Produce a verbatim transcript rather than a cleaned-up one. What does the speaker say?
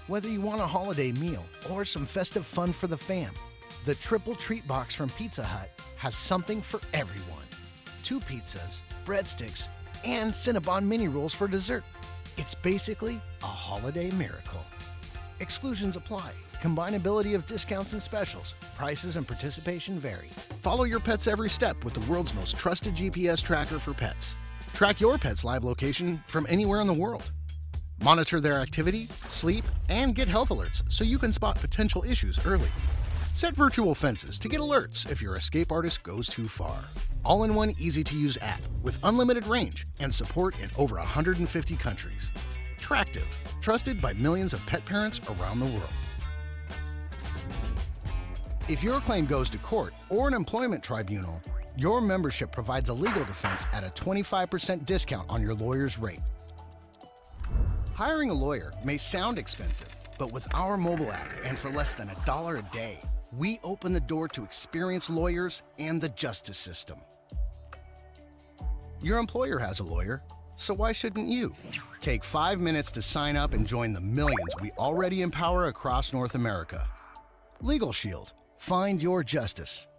Whether you want a holiday meal or some festive fun for the fam, the Triple Treat Box from Pizza Hut has something for everyone. Two pizzas, breadsticks, and Cinnabon mini rolls for dessert. It's basically a holiday miracle. Exclusions apply. Combinability of discounts and specials. Prices and participation vary. Follow your pet's every step with the world's most trusted G P S tracker for pets. Track your pet's live location from anywhere in the world. Monitor their activity, sleep, and get health alerts so you can spot potential issues early. Set virtual fences to get alerts if your escape artist goes too far. All-in-one easy-to-use app with unlimited range and support in over one hundred fifty countries. Tractive, trusted by millions of pet parents around the world. If your claim goes to court or an employment tribunal, your membership provides a legal defense at a twenty-five percent discount on your lawyer's rate. Hiring a lawyer may sound expensive, but with our mobile app and for less than a dollar a day, we open the door to experienced lawyers and the justice system. Your employer has a lawyer, so why shouldn't you? Take five minutes to sign up and join the millions we already empower across North America. Legal Shield. Find your justice.